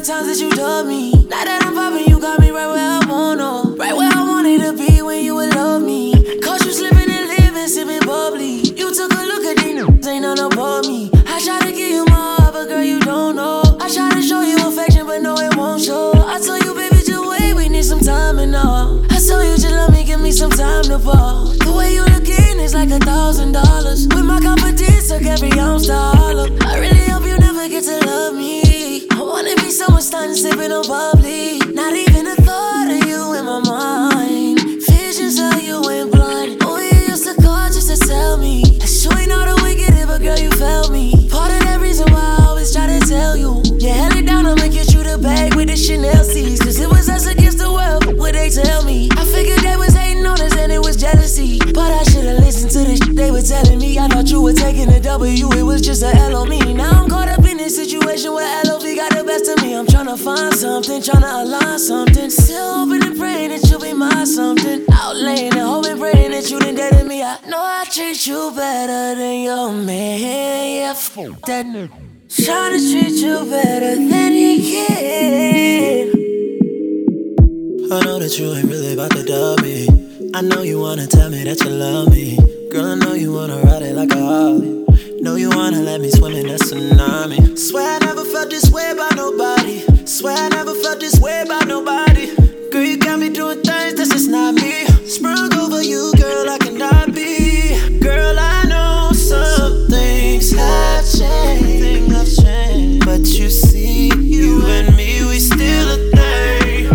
times that you told me. Now that I'm poppin', you got me right where I wanna. Right where I wanted to be when you would love me. Caught you slipping and living, sipping bubbly. You took a look at these niggas, ain't none above me. I try to give you my heart, but girl, you don't know. I try to show you affection, but no, it won't show. I told you, baby, just wait, we need some time and all. I told you, just let me, give me some time to fall. The way you lookin' is like $1,000. With my confidence, took every ounce to holler. I really hope you never get to love me. I wanna be someone stunning, sipping on bubbly. Not even a thought of you in my mind. Visions of you went blind. Oh, you used to call just to tell me that you ain't all the wicked, but girl, you felt me. Part of that reason why I always try to tell you. You held it down, I'ma get you the bag with the Chanel C's. Cause it was us against the world, what they tell me. I figured they was hating on us and it was jealousy. But I should've listened to the shit they were telling me. I thought you were taking a W, it was just a L on me. Now I'm caught up in this situation where LOV got the best of me. I'm tryna find something, tryna align something. Still hoping and praying that you'll be my something. Out laying and hoping, praying that you didn't date me. I know I treat you better than your man. Yeah, fuck that nigga. Tryna treat you better than he can. I know that you ain't really about to dub me. I know you wanna tell me that you love me. Girl, I know you wanna ride it like a Harley. Know you wanna let me swim in that tsunami. Swear I never felt this way about nobody. Swear I never felt this way about nobody. Girl, you got me doing things that's just not me. Sprung over you, girl, I cannot be. Girl, I know some things have changed, but you see, you and me, we still a thing.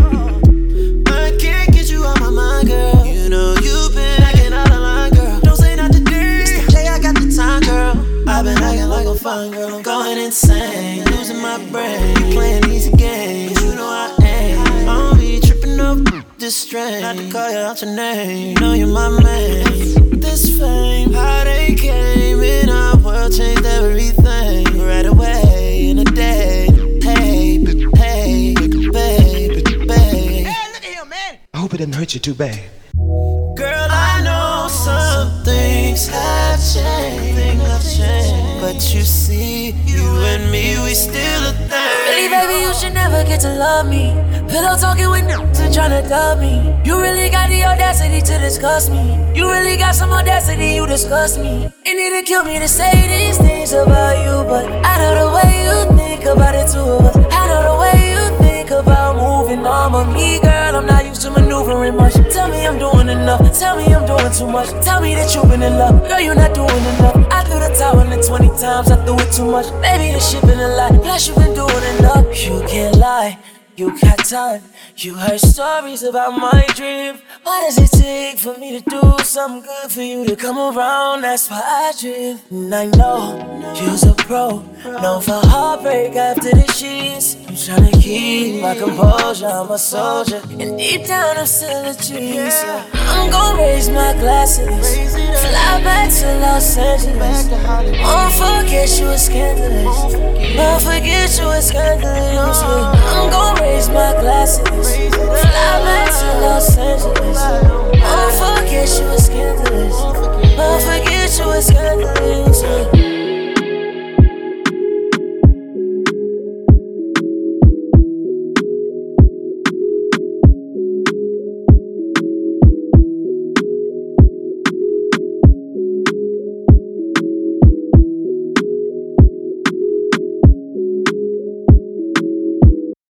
I can't get you out my mind, girl. You know you've been acting out of line, girl. Don't say not today. It's the day I got the time, girl. I've been acting like I'm fine, girl. I'm going insane, losing my brain. You playing easy games, you know I ain't. I don't be tripping up this strain. Not to call you out your name, you know you're my man. This fame, how they came in our world changed everything right away in a day. Hey, hey, baby. Hey, look at him, man. I hope it didn't hurt you too bad. Girl, I know some things have changed, but you see, you and me, we still a thing. Really, baby, you should never get to love me. Pillow talking with niggas and tryna dub me. You really got the audacity to discuss me. You really got some audacity, you disgust me. It need to kill me to say these things about you, but I know the way you think about it too. I know the way you think about moving on, but me, girl, I'm not used to maneuvering much. Tell me I'm doing enough, tell me I'm doing too much. Tell me that you've been in love, girl, you're not doing enough. I threw the towel in 20 times, I threw it too much. Baby, this shit been a lie, plus you've been doing enough. You can't lie, you got time. You heard stories about my dream. Why does it take for me to do something good for you to come around? That's why I dream. And I know you's a pro, known for heartbreak after the sheets. I'm tryna keep my composure, I'm a soldier, and deep down I'm still a genius. I'm gon' raise my glasses, fly back to Los Angeles. Won't forget you were scandalous, won't forget you were scandalous. I'm gon' raise my glasses, fly back to Los Angeles. Won't forget you were scandalous.